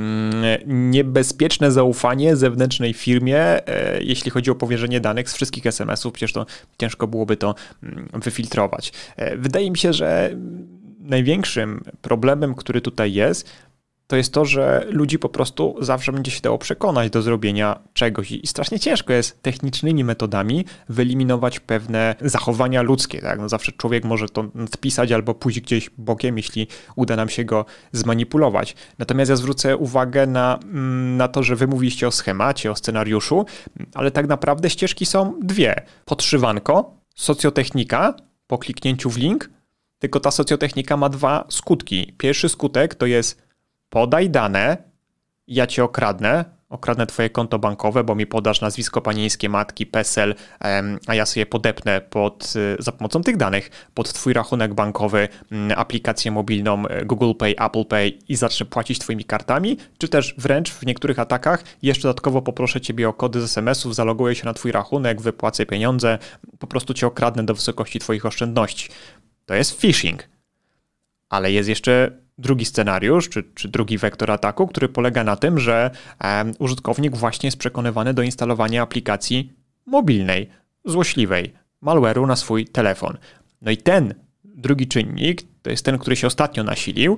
niebezpieczne zaufanie zewnętrznej firmie, jeśli chodzi o powierzenie danych z wszystkich SMS-ów, przecież to ciężko byłoby to wyfiltrować. Wydaje mi się, że największym problemem, który tutaj jest, to jest to, że ludzi po prostu zawsze będzie się dało przekonać do zrobienia czegoś i strasznie ciężko jest technicznymi metodami wyeliminować pewne zachowania ludzkie. Tak? No zawsze człowiek może to nadpisać albo pójść gdzieś bokiem, jeśli uda nam się go zmanipulować. Natomiast ja zwrócę uwagę na to, że wy mówiliście o schemacie, o scenariuszu, ale tak naprawdę ścieżki są dwie. Podszywanko, socjotechnika po kliknięciu w link, tylko ta socjotechnika ma dwa skutki. Pierwszy skutek to jest podaj dane, ja cię okradnę twoje konto bankowe, bo mi podasz nazwisko panieńskie, matki, PESEL, a ja sobie podepnę za pomocą tych danych pod twój rachunek bankowy, aplikację mobilną Google Pay, Apple Pay i zacznę płacić twoimi kartami, czy też wręcz w niektórych atakach jeszcze dodatkowo poproszę ciebie o kody z SMS-ów, zaloguję się na twój rachunek, wypłacę pieniądze, po prostu cię okradnę do wysokości twoich oszczędności. To jest phishing. Ale jest jeszcze drugi scenariusz, czy drugi wektor ataku, który polega na tym, że użytkownik właśnie jest przekonywany do instalowania aplikacji mobilnej, złośliwej, malware'u na swój telefon. No i ten drugi czynnik, to jest ten, który się ostatnio nasilił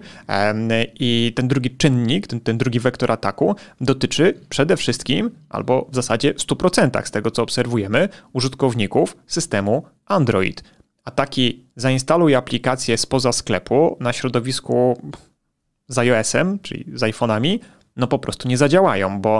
i ten drugi czynnik, ten drugi wektor ataku dotyczy przede wszystkim, albo w zasadzie w 100% z tego, co obserwujemy, użytkowników systemu Android. Ataki zainstaluj aplikację spoza sklepu na środowisku z iOS-em, czyli z iPhone'ami, no po prostu nie zadziałają, bo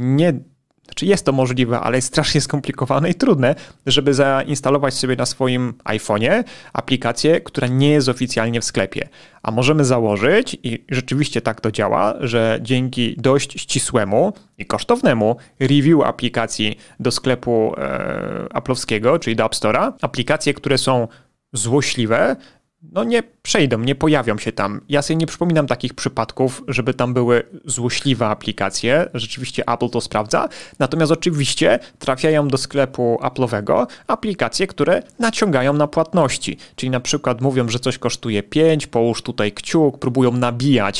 jest to możliwe, ale jest strasznie skomplikowane i trudne, żeby zainstalować sobie na swoim iPhone'ie aplikację, która nie jest oficjalnie w sklepie. A możemy założyć, i rzeczywiście tak to działa, że dzięki dość ścisłemu i kosztownemu review aplikacji do sklepu Apple'owskiego, czyli do App Store'a, aplikacje, które są złośliwe, no nie przejdą, nie pojawią się tam. Ja sobie nie przypominam takich przypadków, żeby tam były złośliwe aplikacje. Rzeczywiście Apple to sprawdza. Natomiast oczywiście trafiają do sklepu Apple'owego aplikacje, które naciągają na płatności. Czyli na przykład mówią, że coś kosztuje 5, połóż tutaj kciuk, próbują nabijać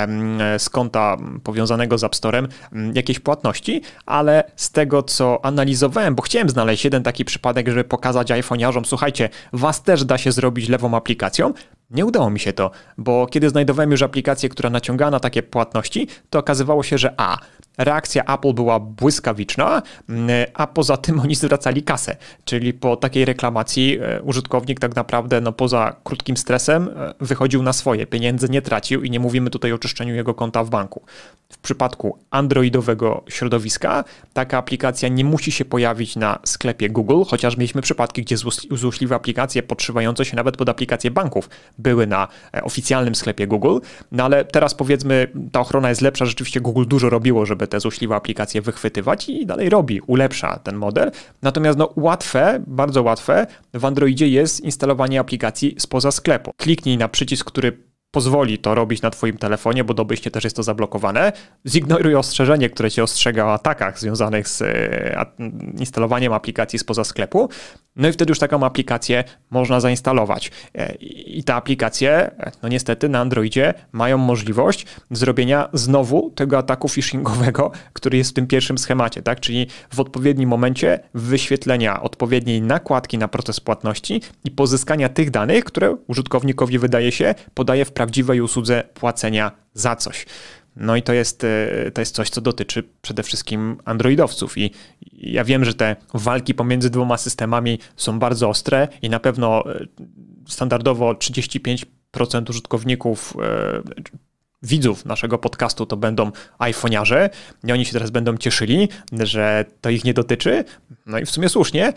z konta powiązanego z App Store'em jakieś płatności, ale z tego, co analizowałem, bo chciałem znaleźć jeden taki przypadek, żeby pokazać iPhone'arzom, słuchajcie, was też da się zrobić lewą aplikacją. Nie udało mi się to, bo kiedy znajdowałem już aplikację, która naciągała na takie płatności, to okazywało się, że reakcja Apple była błyskawiczna, a poza tym oni zwracali kasę, czyli po takiej reklamacji użytkownik tak naprawdę poza krótkim stresem wychodził na swoje, pieniędzy nie tracił i nie mówimy tutaj o czyszczeniu jego konta w banku. W przypadku androidowego środowiska taka aplikacja nie musi się pojawić na sklepie Google, chociaż mieliśmy przypadki, gdzie złośliwe aplikacje podszywające się nawet pod aplikacje banków były na oficjalnym sklepie Google, no ale teraz powiedzmy ta ochrona jest lepsza, rzeczywiście Google dużo robiło, żeby te złośliwe aplikacje wychwytywać i dalej robi, ulepsza ten model. Natomiast łatwe, bardzo łatwe w Androidzie jest instalowanie aplikacji spoza sklepu. Kliknij na przycisk, który pozwoli to robić na twoim telefonie, bo domyślnie też jest to zablokowane. Zignoruj ostrzeżenie, które cię ostrzega o atakach związanych z instalowaniem aplikacji spoza sklepu. No i wtedy już taką aplikację można zainstalować. I te aplikacje, niestety na Androidzie mają możliwość zrobienia znowu tego ataku phishingowego, który jest w tym pierwszym schemacie, tak? Czyli w odpowiednim momencie wyświetlenia odpowiedniej nakładki na proces płatności i pozyskania tych danych, które użytkownikowi wydaje się podaje w prawdziwej usłudze płacenia za coś. No i to jest coś, co dotyczy przede wszystkim androidowców i ja wiem, że te walki pomiędzy dwoma systemami są bardzo ostre i na pewno standardowo 35% użytkowników, widzów naszego podcastu to będą iPhone'arze i oni się teraz będą cieszyli, że to ich nie dotyczy, no i w sumie słusznie,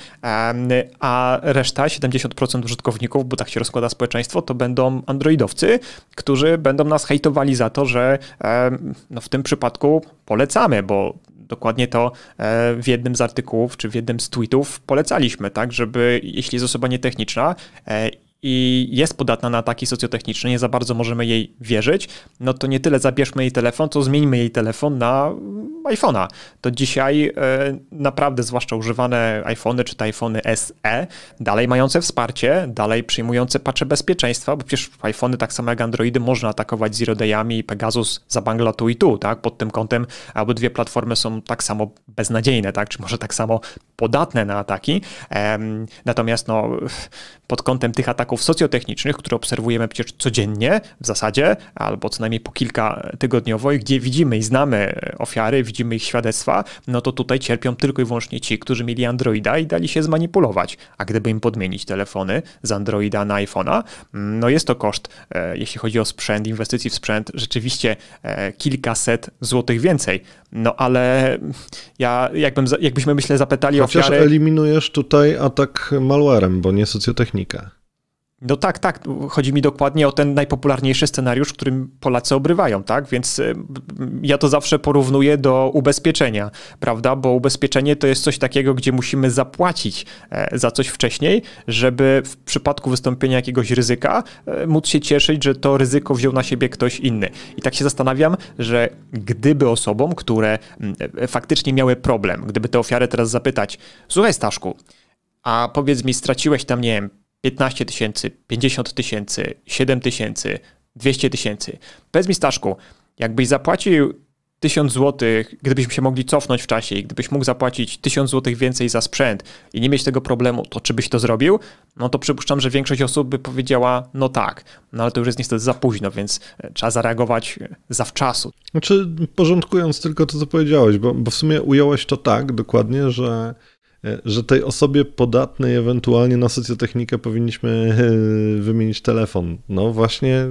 a reszta, 70% użytkowników, bo tak się rozkłada społeczeństwo, to będą androidowcy, którzy będą nas hejtowali za to, że w tym przypadku polecamy, bo dokładnie to w jednym z artykułów czy w jednym z tweetów polecaliśmy, tak, żeby jeśli jest osoba nietechniczna i jest podatna na ataki socjotechniczne, nie za bardzo możemy jej wierzyć, no to nie tyle zabierzmy jej telefon, to zmieńmy jej telefon na iPhone'a. To dzisiaj naprawdę, zwłaszcza używane iPhony czy te iPhony SE, dalej mające wsparcie, dalej przyjmujące patche bezpieczeństwa, bo przecież iPhony tak samo jak Androidy można atakować Zero Day'ami i Pegasus zabangla tu i tu, tak? Pod tym kątem obydwie platformy są tak samo beznadziejne, tak? Czy może tak samo podatne na ataki. Natomiast pod kątem tych ataków socjotechnicznych, które obserwujemy przecież codziennie w zasadzie, albo co najmniej po kilka tygodniowo i gdzie widzimy i znamy ofiary, widzimy ich świadectwa, no to tutaj cierpią tylko i wyłącznie ci, którzy mieli Androida i dali się zmanipulować. A gdyby im podmienić telefony z Androida na iPhone'a, no jest to koszt, jeśli chodzi o sprzęt, inwestycji w sprzęt, rzeczywiście kilkaset złotych więcej. No ale jakbyśmy myślę zapytali Chociaż ofiary... eliminujesz tutaj atak malwarem, bo nie socjotechnikę. No tak. Chodzi mi dokładnie o ten najpopularniejszy scenariusz, którym Polacy obrywają, tak? Więc ja to zawsze porównuję do ubezpieczenia, prawda? Bo ubezpieczenie to jest coś takiego, gdzie musimy zapłacić za coś wcześniej, żeby w przypadku wystąpienia jakiegoś ryzyka móc się cieszyć, że to ryzyko wziął na siebie ktoś inny. I tak się zastanawiam, że gdyby osobom, które faktycznie miały problem, gdyby te ofiary teraz zapytać, słuchaj Staszku, a powiedz mi, straciłeś tam, nie wiem, 15 tysięcy, 50 tysięcy, 7 tysięcy, 200 tysięcy. Powiedz mi Staszku, jakbyś zapłacił 1000 złotych, gdybyśmy się mogli cofnąć w czasie i gdybyś mógł zapłacić 1000 złotych więcej za sprzęt i nie mieć tego problemu, to czy byś to zrobił? No to przypuszczam, że większość osób by powiedziała, no tak, no ale to już jest niestety za późno, więc trzeba zareagować zawczasu. Znaczy, porządkując tylko to, co powiedziałeś, bo w sumie ująłeś to tak dokładnie, że tej osobie podatnej ewentualnie na socjotechnikę powinniśmy wymienić telefon. No właśnie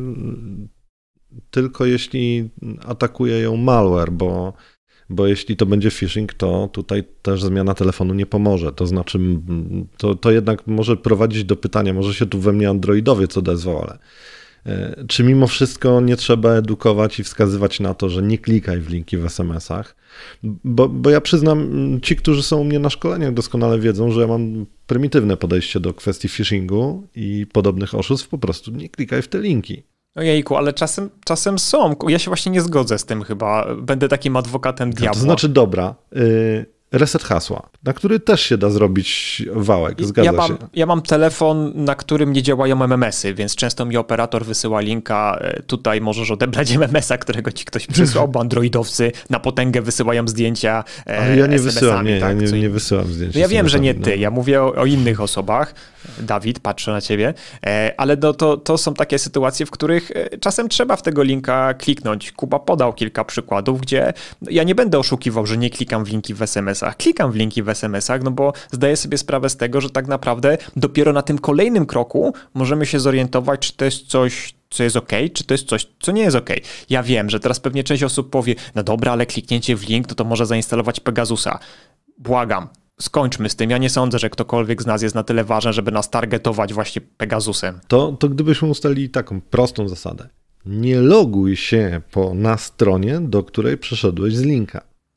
tylko jeśli atakuje ją malware, bo jeśli to będzie phishing, to tutaj też zmiana telefonu nie pomoże. To znaczy, to jednak może prowadzić do pytania, może się tu we mnie androidowiec odezwał, ale czy mimo wszystko nie trzeba edukować i wskazywać na to, że nie klikaj w linki w SMS-ach? Bo ja przyznam, ci, którzy są u mnie na szkoleniach, doskonale wiedzą, że ja mam prymitywne podejście do kwestii phishingu i podobnych oszustw, po prostu nie klikaj w te linki. Ojejku, ale czasem są. Ja się właśnie nie zgodzę z tym chyba. Będę takim adwokatem diabła. To znaczy, dobra, reset hasła, na który też się da zrobić wałek, zgadza się. Ja mam telefon, na którym nie działają MMS-y, więc często mi operator wysyła linka, tutaj możesz odebrać MMS-a, którego ci ktoś przysłał, bo androidowcy na potęgę wysyłają zdjęcia ale ja nie wysyłam, tak, nie wysyłam zdjęć. No ja wiem, że nie ty, ja mówię o innych osobach. Dawid, patrzę na ciebie, ale to są takie sytuacje, w których czasem trzeba w tego linka kliknąć. Kuba podał kilka przykładów, gdzie ja nie będę oszukiwał, że nie klikam w linki w SMS-ach. Klikam w linki w SMS-ach, no bo zdaję sobie sprawę z tego, że tak naprawdę dopiero na tym kolejnym kroku możemy się zorientować, czy to jest coś, co jest okej, czy to jest coś, co nie jest okej. Ja wiem, że teraz pewnie część osób powie, no dobra, ale kliknięcie w link, to może zainstalować Pegasusa. Błagam. Skończmy z tym. Ja nie sądzę, że ktokolwiek z nas jest na tyle ważny, żeby nas targetować właśnie Pegasusem. To gdybyśmy ustalili taką prostą zasadę. Nie loguj się na stronie, prosto przeszedłeś z linka.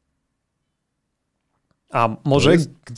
A może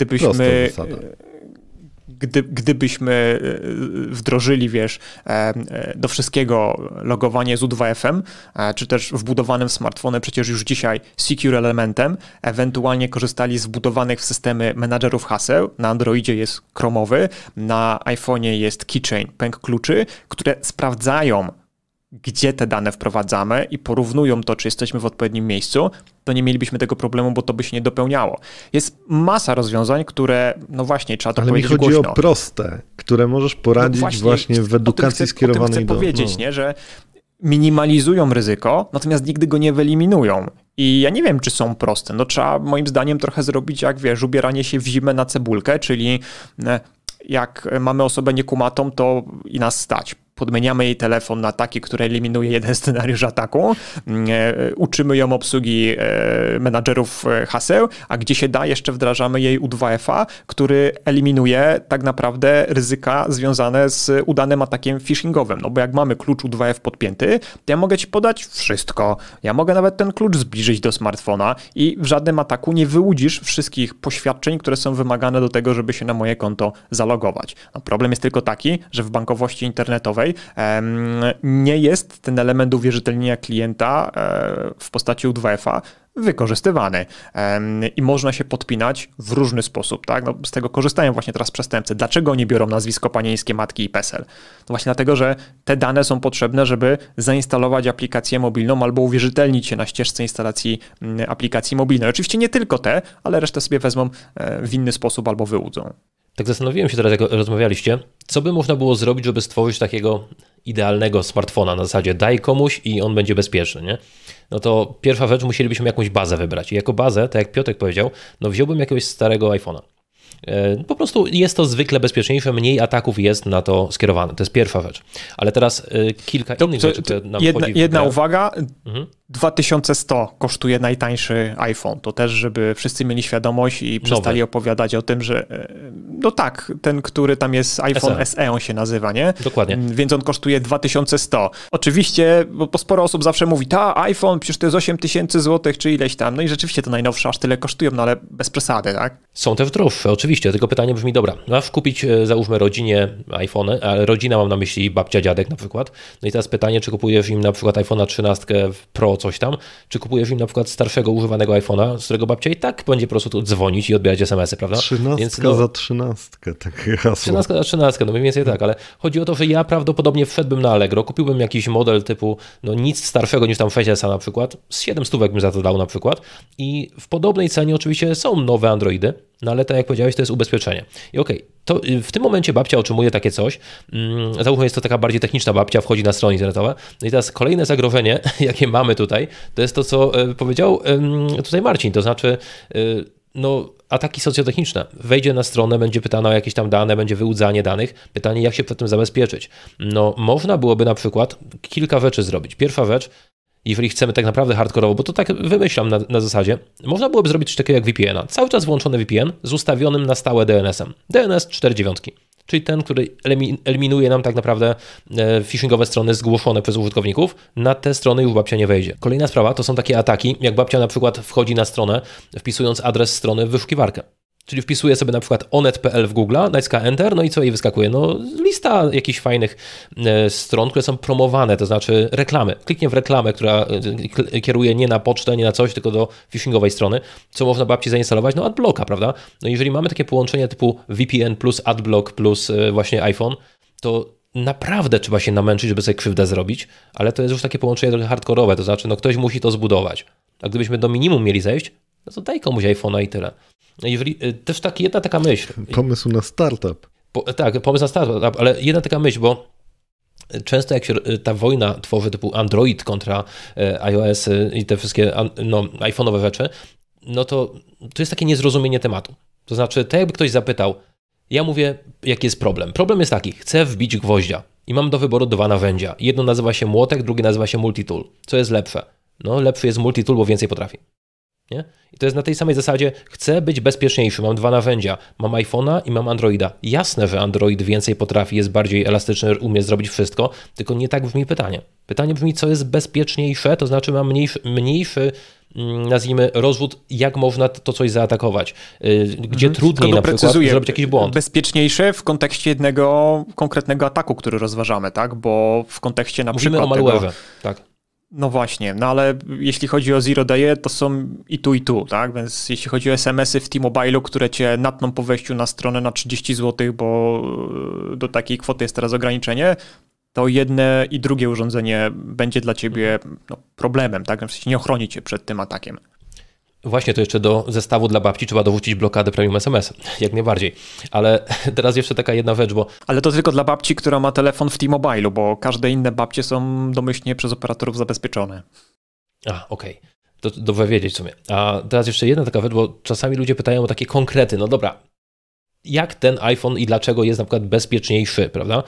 gdybyśmy wdrożyli, do wszystkiego logowanie z U2F-em, czy też wbudowanym w smartfony przecież już dzisiaj Secure Elementem, ewentualnie korzystali z wbudowanych w systemy menadżerów haseł, na Androidzie jest Chrome'owy, na iPhone'ie jest Keychain, pęk kluczy, które sprawdzają, gdzie te dane wprowadzamy i porównują to, czy jesteśmy w odpowiednim miejscu, to nie mielibyśmy tego problemu, bo to by się nie dopełniało. Jest masa rozwiązań, które, no właśnie, trzeba to powiedzieć głośno. Ale mi chodzi o proste, które możesz poradzić właśnie w edukacji skierowanej do... O tym chcę powiedzieć, nie? Że minimalizują ryzyko, natomiast nigdy go nie wyeliminują. I ja nie wiem, czy są proste. No trzeba moim zdaniem trochę zrobić, jak ubieranie się w zimę na cebulkę, czyli jak mamy osobę niekumatą, to i nas stać. podmieniamy jej telefon na taki, który eliminuje jeden scenariusz ataku, uczymy ją obsługi menadżerów haseł, a gdzie się da, jeszcze wdrażamy jej U2FA, który eliminuje tak naprawdę ryzyka związane z udanym atakiem phishingowym. No bo jak mamy klucz U2F podpięty, to ja mogę ci podać wszystko. Ja mogę nawet ten klucz zbliżyć do smartfona i w żadnym ataku nie wyłudzisz wszystkich poświadczeń, które są wymagane do tego, żeby się na moje konto zalogować. No, problem jest tylko taki, że w bankowości internetowej nie jest ten element uwierzytelnienia klienta w postaci U2FA wykorzystywany i można się podpinać w różny sposób. Tak? No, z tego korzystają właśnie teraz przestępcy. Dlaczego oni biorą nazwisko panieńskie, matki i PESEL? No właśnie dlatego, że te dane są potrzebne, żeby zainstalować aplikację mobilną albo uwierzytelnić się na ścieżce instalacji aplikacji mobilnej. Oczywiście nie tylko te, ale resztę sobie wezmą w inny sposób albo wyłudzą. Tak zastanowiłem się teraz, jak rozmawialiście, co by można było zrobić, żeby stworzyć takiego idealnego smartfona na zasadzie daj komuś i on będzie bezpieczny, nie? No to pierwsza rzecz, musielibyśmy jakąś bazę wybrać. I jako bazę, tak jak Piotrek powiedział, no wziąłbym jakiegoś starego iPhone'a. Po prostu jest to zwykle bezpieczniejsze, mniej ataków jest na to skierowane. To jest pierwsza rzecz. Ale teraz kilka innych rzeczy, które nam jedna uwaga, 2100 kosztuje najtańszy iPhone. To też, żeby wszyscy mieli świadomość i przestali opowiadać o tym, że no tak, ten, który tam jest iPhone SE on się nazywa, nie? Dokładnie. Więc on kosztuje 2100. Oczywiście, bo sporo osób zawsze mówi, iPhone, przecież to jest 8000 zł, czy ileś tam. No i rzeczywiście te najnowsze aż tyle kosztują, no ale bez przesady, tak? Są też droższe, oczywiście, tylko pytanie brzmi, dobra, masz kupić, załóżmy, rodzinie iPhone, a rodzina mam na myśli babcia, dziadek na przykład. No i teraz pytanie, czy kupujesz im na przykład iPhone'a 13 Pro coś tam, czy kupujesz im na przykład starszego, używanego iPhone'a, z którego babcia i tak będzie po prostu tu dzwonić i odbierać SMS-y, prawda? 13 za 13, takie hasło. 13 za 13, no mniej więcej tak, ale chodzi o to, że ja prawdopodobnie wszedłbym na Allegro, kupiłbym jakiś model typu, no nic starszego niż tam 6S na przykład, z 700 bym za to dał na przykład i w podobnej cenie oczywiście są nowe Androidy, no ale tak jak powiedziałeś, to jest ubezpieczenie. I okej, to w tym momencie babcia otrzymuje takie coś, załóżmy jest to taka bardziej techniczna babcia, wchodzi na strony internetowe, no i teraz kolejne zagrożenie, jakie mamy tutaj, to jest to, co powiedział tutaj Marcin, to znaczy no ataki socjotechniczne. Wejdzie na stronę, będzie pytana o jakieś tam dane, będzie wyłudzanie danych. Pytanie, jak się przed tym zabezpieczyć. No można byłoby na przykład kilka rzeczy zrobić. Pierwsza rzecz, jeżeli chcemy tak naprawdę hardkorowo, bo to tak wymyślam na zasadzie, można byłoby zrobić coś takiego jak VPN-a. Cały czas włączony VPN z ustawionym na stałe DNS-em. DNS 4.9, czyli ten, który eliminuje nam tak naprawdę phishingowe strony zgłoszone przez użytkowników. Na te strony już babcia nie wejdzie. Kolejna sprawa to są takie ataki, jak babcia na przykład wchodzi na stronę, wpisując adres strony w wyszukiwarkę. Czyli wpisuje sobie na przykład onet.pl w Google, naciska Enter, no i co jej wyskakuje? No lista jakichś fajnych stron, które są promowane, to znaczy reklamy. Kliknie w reklamę, która kieruje nie na pocztę, nie na coś, tylko do phishingowej strony. Co można babci zainstalować? No adblocka, prawda? No jeżeli mamy takie połączenie typu VPN plus adblock plus właśnie iPhone, to naprawdę trzeba się namęczyć, żeby sobie krzywdę zrobić, ale to jest już takie połączenie trochę hardkorowe, to znaczy no ktoś musi to zbudować. A gdybyśmy do minimum mieli zejść, no to daj komuś iPhone'a i tyle. Jeżeli, też jedna taka myśl. Pomysł na startup. Tak, pomysł na startup, ale jedna taka myśl, bo często jak się ta wojna tworzy typu Android kontra iOS i te wszystkie iPhone'owe rzeczy, no to jest takie niezrozumienie tematu. To znaczy, tak jakby ktoś zapytał, ja mówię, jaki jest problem. Problem jest taki, chcę wbić gwoździa i mam do wyboru dwa narzędzia. Jedno nazywa się młotek, drugie nazywa się multitool. Co jest lepsze? No lepszy jest multitool, bo więcej potrafi. Nie? I to jest na tej samej zasadzie, chcę być bezpieczniejszy, mam dwa narzędzia, mam iPhone'a i mam Androida. Jasne, że Android więcej potrafi, jest bardziej elastyczny, umie zrobić wszystko, tylko nie tak brzmi pytanie. Pytanie brzmi, co jest bezpieczniejsze, to znaczy mam mniejszy nazwijmy, rozwód, jak można to coś zaatakować, gdzie trudniej na przykład zrobić jakiś błąd. Bezpieczniejsze w kontekście jednego konkretnego ataku, który rozważamy, tak? Bo w kontekście na Mówimy przykład o malware'ze, tak. No właśnie, no ale jeśli chodzi o Zero Day, to są i tu, tak? Więc jeśli chodzi o SMS-y w T-Mobile'u, które cię natną po wejściu na stronę na 30 zł, bo do takiej kwoty jest teraz ograniczenie, to jedne i drugie urządzenie będzie dla ciebie problemem, tak? W sensie nie ochroni cię przed tym atakiem. Właśnie, to jeszcze do zestawu dla babci trzeba dorzucić blokadę premium SMS, jak najbardziej. Ale teraz jeszcze taka jedna rzecz, bo... Ale to tylko dla babci, która ma telefon w T-Mobile'u, bo każde inne babcie są domyślnie przez operatorów zabezpieczone. Okej. To dobrze wiedzieć w sumie. A teraz jeszcze jedna taka rzecz, bo czasami ludzie pytają o takie konkrety. No dobra, jak ten iPhone i dlaczego jest na przykład bezpieczniejszy, prawda?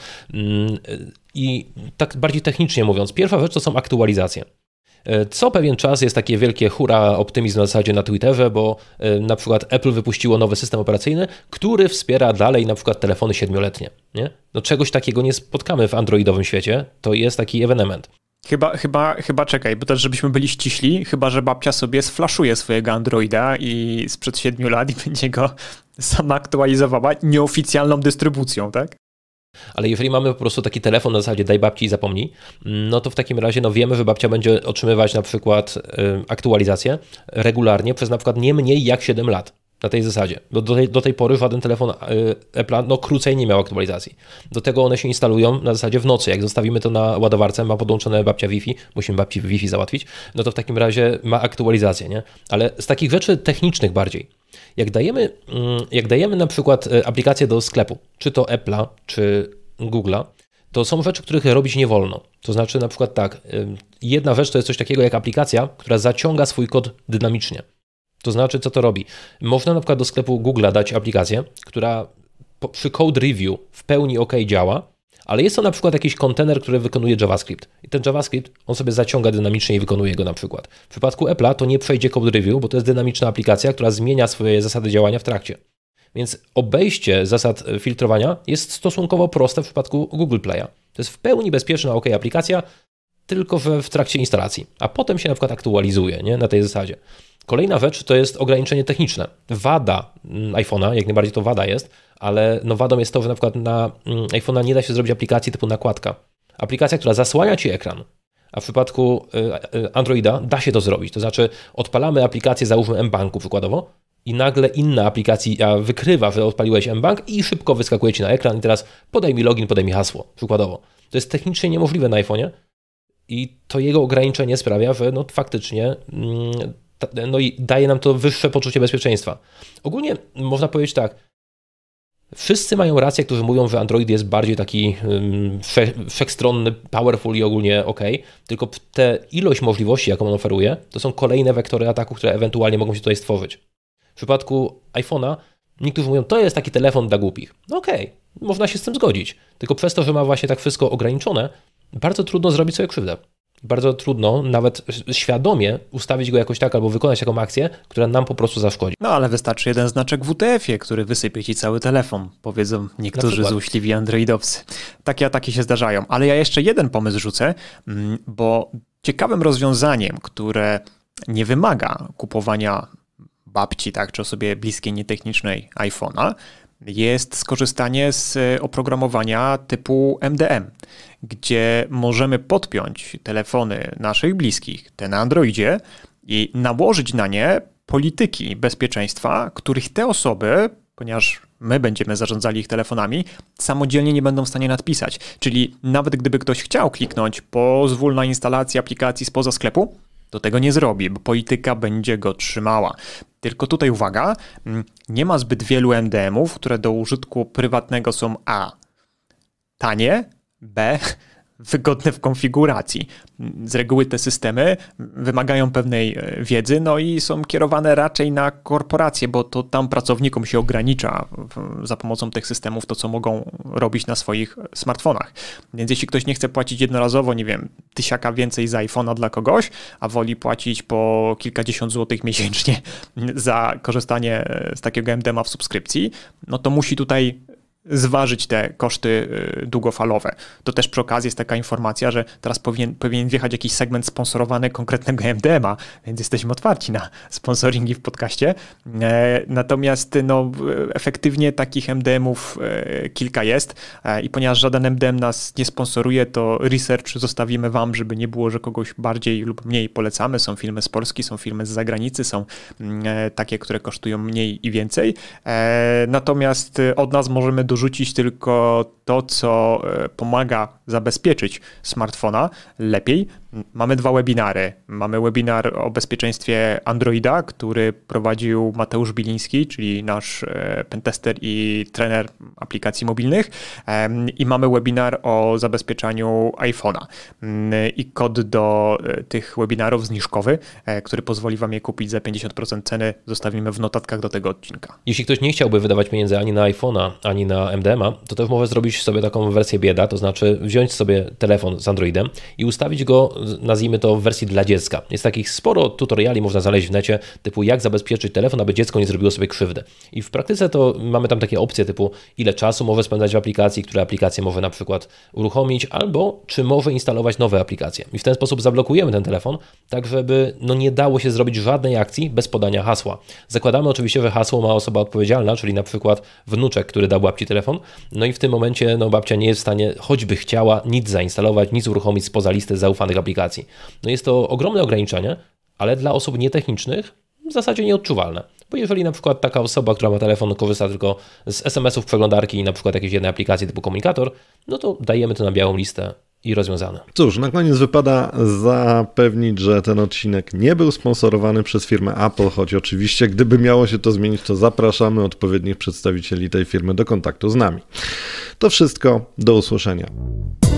I tak bardziej technicznie mówiąc, pierwsza rzecz to są aktualizacje. Co pewien czas jest takie wielkie hura, optymizm na zasadzie na Twitterze, bo na przykład Apple wypuściło nowy system operacyjny, który wspiera dalej na przykład telefony 7-letnie. Nie? No czegoś takiego nie spotkamy w androidowym świecie, to jest taki ewenement. Chyba czekaj, bo też żebyśmy byli ściśli, chyba że babcia sobie sflaszuje swojego Androida i sprzed 7 lat i będzie go sama aktualizowała nieoficjalną dystrybucją, tak? Ale jeżeli mamy po prostu taki telefon na zasadzie daj babci i zapomnij, no to w takim razie wiemy, że babcia będzie otrzymywać na przykład aktualizację regularnie przez na przykład nie mniej jak 7 lat. Na tej zasadzie. Do tej pory żaden telefon Apple'a krócej nie miał aktualizacji. Do tego one się instalują na zasadzie w nocy. Jak zostawimy to na ładowarce, ma podłączone babcia Wi-Fi, musimy babci Wi-Fi załatwić, no to w takim razie ma aktualizację, nie? Ale z takich rzeczy technicznych bardziej. Jak dajemy na przykład aplikację do sklepu, czy to Apple'a, czy Google'a, to są rzeczy, których robić nie wolno. To znaczy na przykład tak, jedna rzecz to jest coś takiego jak aplikacja, która zaciąga swój kod dynamicznie. To znaczy, co to robi? Można na przykład do sklepu Google'a dać aplikację, która przy code review w pełni OK działa, ale jest to na przykład jakiś kontener, który wykonuje JavaScript. I ten JavaScript, on sobie zaciąga dynamicznie i wykonuje go na przykład. W przypadku Apple'a to nie przejdzie code review, bo to jest dynamiczna aplikacja, która zmienia swoje zasady działania w trakcie. Więc obejście zasad filtrowania jest stosunkowo proste w przypadku Google Play'a. To jest w pełni bezpieczna OK aplikacja, tylko w trakcie instalacji. A potem się na przykład aktualizuje, nie? Na tej zasadzie. Kolejna rzecz to jest ograniczenie techniczne. Wada iPhone'a, jak najbardziej to wada jest, ale wadą jest to, że na przykład na iPhone'a nie da się zrobić aplikacji typu nakładka. Aplikacja, która zasłania Ci ekran, a w przypadku Androida da się to zrobić. To znaczy odpalamy aplikację, załóżmy mBanku przykładowo i nagle inna aplikacja wykrywa, że odpaliłeś mBank i szybko wyskakuje Ci na ekran i teraz podaj mi login, podaj mi hasło przykładowo. To jest technicznie niemożliwe na iPhone'ie i to jego ograniczenie sprawia, że faktycznie i daje nam to wyższe poczucie bezpieczeństwa. Ogólnie można powiedzieć tak, wszyscy mają rację, którzy mówią, że Android jest bardziej taki wszechstronny, powerful i ogólnie OK, tylko te ilość możliwości, jaką on oferuje, to są kolejne wektory ataku, które ewentualnie mogą się tutaj stworzyć. W przypadku iPhone'a niektórzy mówią, to jest taki telefon dla głupich. No okej, można się z tym zgodzić, tylko przez to, że ma właśnie tak wszystko ograniczone, bardzo trudno zrobić sobie krzywdę. Bardzo trudno nawet świadomie ustawić go jakoś tak albo wykonać taką akcję, która nam po prostu zaszkodzi. No ale wystarczy jeden znaczek w WTF-ie, który wysypie Ci cały telefon, powiedzą niektórzy złośliwi androidowcy. Takie ataki się zdarzają. Ale ja jeszcze jeden pomysł rzucę, bo ciekawym rozwiązaniem, które nie wymaga kupowania babci, tak, czy osobie bliskiej, nietechnicznej iPhone'a, jest skorzystanie z oprogramowania typu MDM, gdzie możemy podpiąć telefony naszych bliskich, te na Androidzie, i nałożyć na nie polityki bezpieczeństwa, których te osoby, ponieważ my będziemy zarządzali ich telefonami, samodzielnie nie będą w stanie nadpisać. Czyli nawet gdyby ktoś chciał kliknąć pozwól na instalację aplikacji spoza sklepu, to tego nie zrobi, bo polityka będzie go trzymała. Tylko tutaj uwaga, nie ma zbyt wielu MDM-ów, które do użytku prywatnego są a. tanie, b. wygodne w konfiguracji. Z reguły te systemy wymagają pewnej wiedzy, no i są kierowane raczej na korporacje, bo to tam pracownikom się ogranicza za pomocą tych systemów to, co mogą robić na swoich smartfonach. Więc jeśli ktoś nie chce płacić jednorazowo, nie wiem, 1000 więcej za iPhone'a dla kogoś, a woli płacić po kilkadziesiąt złotych miesięcznie za korzystanie z takiego MDM-a w subskrypcji, no to musi tutaj zważyć te koszty długofalowe. To też przy okazji jest taka informacja, że teraz powinien wjechać jakiś segment sponsorowany konkretnego MDM-a, więc jesteśmy otwarci na sponsoringi w podcaście. Natomiast efektywnie takich MDM-ów kilka jest i ponieważ żaden MDM nas nie sponsoruje, to research zostawimy Wam, żeby nie było, że kogoś bardziej lub mniej polecamy. Są filmy z Polski, są filmy z zagranicy, są takie, które kosztują mniej i więcej. Natomiast od nas możemy dorzucić tylko to, co pomaga zabezpieczyć smartfona lepiej. Mamy 2 webinary. Mamy webinar o bezpieczeństwie Androida, który prowadził Mateusz Biliński, czyli nasz pentester i trener aplikacji mobilnych. I mamy webinar o zabezpieczaniu iPhone'a. I kod do tych webinarów zniżkowy, który pozwoli wam je kupić za 50% ceny, zostawimy w notatkach do tego odcinka. Jeśli ktoś nie chciałby wydawać pieniędzy ani na iPhone'a, ani na MDMA, to też może zrobić sobie taką wersję bieda, to znaczy wziąć sobie telefon z Androidem i ustawić go, nazwijmy to, w wersji dla dziecka. Jest takich sporo tutoriali, można znaleźć w necie, typu jak zabezpieczyć telefon, aby dziecko nie zrobiło sobie krzywdy. I w praktyce to mamy tam takie opcje typu ile czasu może spędzać w aplikacji, które aplikacje może na przykład uruchomić, albo czy może instalować nowe aplikacje. I w ten sposób zablokujemy ten telefon, tak żeby nie dało się zrobić żadnej akcji bez podania hasła. Zakładamy oczywiście, że hasło ma osoba odpowiedzialna, czyli na przykład wnuczek, który dał babci telefon, no i w tym momencie babcia nie jest w stanie, choćby chciała, nic zainstalować, nic uruchomić spoza listy zaufanych aplikacji. No jest to ogromne ograniczenie, ale dla osób nietechnicznych w zasadzie nieodczuwalne. Bo jeżeli na przykład taka osoba, która ma telefon, korzysta tylko z SMS-ów, przeglądarki i na przykład jakiejś jednej aplikacji typu komunikator, no to dajemy to na białą listę i rozwiązane. Cóż, na koniec wypada zapewnić, że ten odcinek nie był sponsorowany przez firmę Apple, choć oczywiście gdyby miało się to zmienić, to zapraszamy odpowiednich przedstawicieli tej firmy do kontaktu z nami. To wszystko, do usłyszenia.